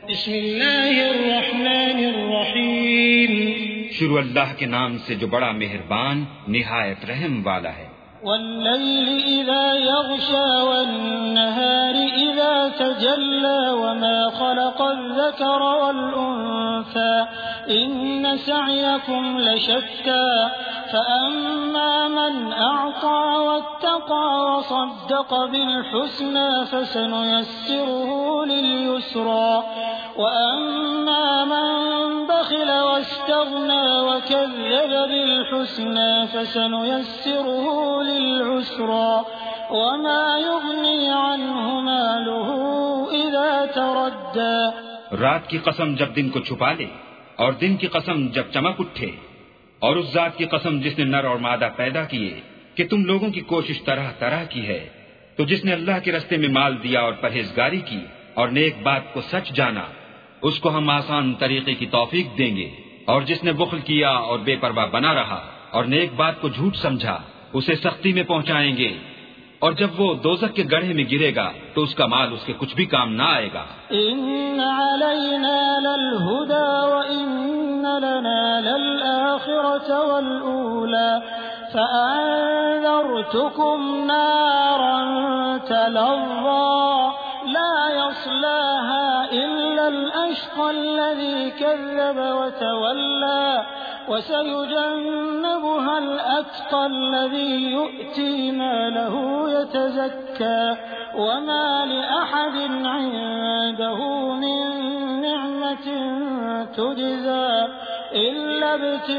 بسم اللہ الرحمن الرحیم شروع اللہ کے نام سے جو بڑا مہربان نہایت رحم والا ہے۔ واللیل اذا یغشا والنہار اذا تجلی وما خلق الذکر والانثى ان سعیکم لشتی فأما من أعطى واتقى وصدق بالحسنى فسنيسره لليسرى وأما من بخل واستغنى وكذب بالحسنى فسنيسره للعسرى وما يغني عنه ماله إذا تردى۔ رات کی قسم جب دن کو چھپا لے اور دن کی قسم جب چمک اٹھے، اور اس ذات کی قسم جس نے نر اور مادہ پیدا کیے کہ تم لوگوں کی کوشش طرح طرح کی ہے، تو جس نے اللہ کے رستے میں مال دیا اور پرہیزگاری کی اور نیک بات کو سچ جانا، اس کو ہم آسان طریقے کی توفیق دیں گے، اور جس نے بخل کیا اور بے پرواہ بنا رہا اور نیک بات کو جھوٹ سمجھا اسے سختی میں پہنچائیں گے، اور جب وہ دوزخ کے گڑھے میں گرے گا تو اس کا مال اس کے کچھ بھی کام نہ آئے گا۔ ان علینا للہدی وان لنا للآخرۃ والأولى فأنذرتكم نارا تلظى لا يصلاها إلا الأشقى الذي كذب وتولى وسيجنبها الأتقى الذي يؤتي ماله يتزكى وما لأحد عنده من نعمة تجزى إلا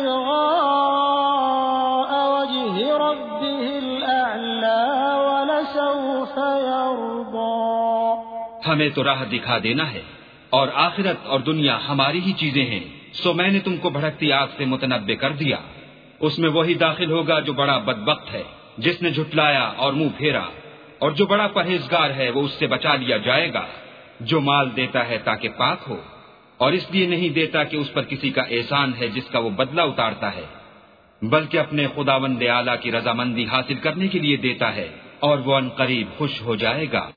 ابتغاء وجه ربه الأعلى ولسوف يرضى۔ ہمیں تو راہ دکھا دینا ہے، اور آخرت اور دنیا ہماری ہی چیزیں ہیں، سو میں نے تم کو بھڑکتی آگ سے متنبع کر دیا، اس میں وہی داخل ہوگا جو بڑا بدبخت ہے، جس نے جھٹلایا اور منہ پھیرا، اور جو بڑا پرہیزگار ہے وہ اس سے بچا لیا جائے گا۔ جو مال دیتا ہے تاکہ پاک ہو، اور اس لیے نہیں دیتا کہ اس پر کسی کا احسان ہے جس کا وہ بدلہ اتارتا ہے، بلکہ اپنے خداوند اعلیٰ کی رضامندی حاصل کرنے کے لیے دیتا ہے، اور وہ عنقریب خوش ہو جائے گا۔